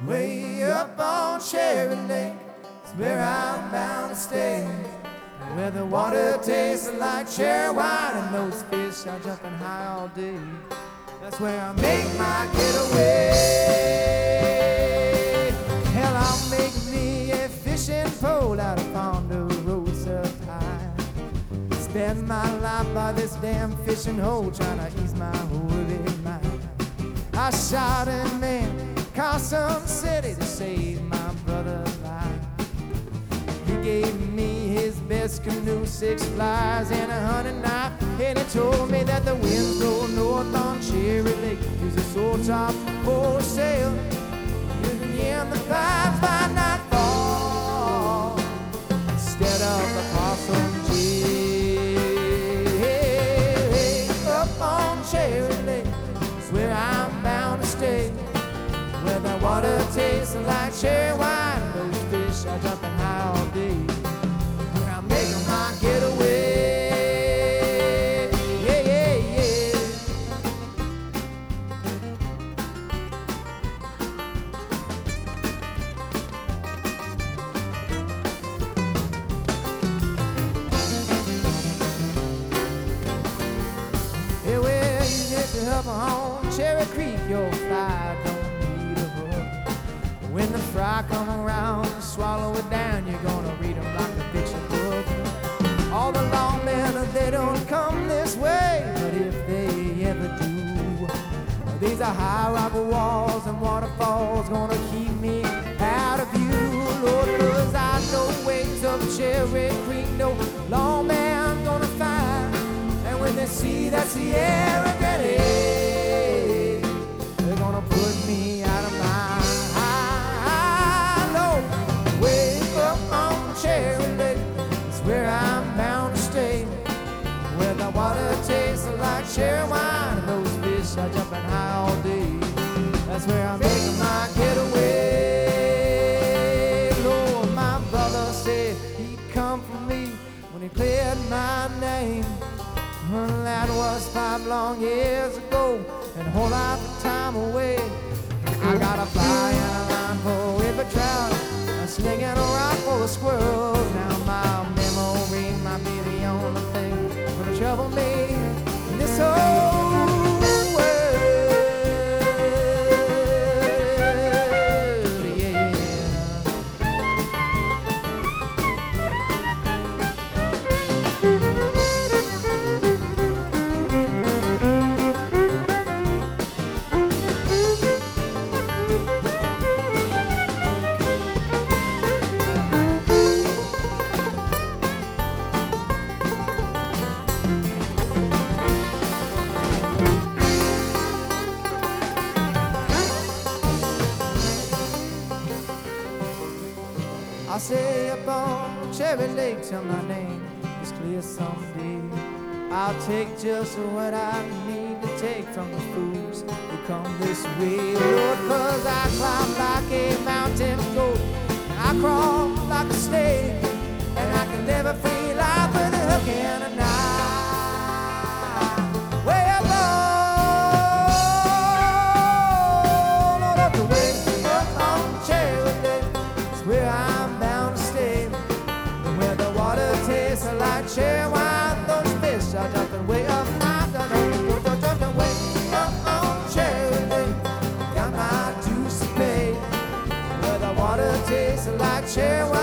Way up on Cherry Lake is where I'm bound to stay. Where the water tastes like cherry wine and those fish are jumping high all day. That's where I make my getaway. Hell, I'll make me a fishing pole out of Ponderosa High. Spend my life by this damn fishing hole, trying to ease my worried mind. I shot a man, Carson City, to save my brother's life. He gave me his best canoe, 6 flies and a hunting knife, and he told me that the winds blow north on Cherry Lake. Use a sore top for sail, you can hear the pipes by nightfall instead of the possum jail. Up on Cherry Lake is where I'm bound to stay. Where the water tastes like cherry wine, those fish are jumping high all day. Where I'm making my getaway. Yeah, yeah, yeah. Hey, well, you get to help on Cherry Creek, your fly don't. When the fry come around and swallow it down, you're gonna read them like a picture book. All the longmen, they don't come this way, but if they ever do, these are high rock walls and waterfalls gonna keep me out of view. Lord, 'cause I know waves of Cherry Creek, no longman gonna find. And when they see that Sierra Grande, they're gonna put me out of mind. Cherry Lake is where I'm bound to stay. Where the water tastes like cherry wine and those fish are jumping high all day. That's where I'm making my getaway. Lord, my brother said he'd come for me when he cleared my name. Well, that was 5 long years ago and a whole lot of time away. I got a fly and a line for every trout, slinging a rock full of squirrels. Now my memory might be the only thing gonna trouble me in this whole world. Yeah. I'll say up on Cherry Lake till my name is clear someday. I'll take just what I need to take from the fools who come this way. Lord, 'cause I climb like a mountain goat, and I crawl like a snake, and I can never free life with a hook and a knife. Way up the way up on Cherry Lake is where I'm bound to stay. Where the water tastes like cherry wine, those fish are jumping way up high. Jumping way up on Cherry Lake, got my dues to pay. Where the water tastes like cherry wine.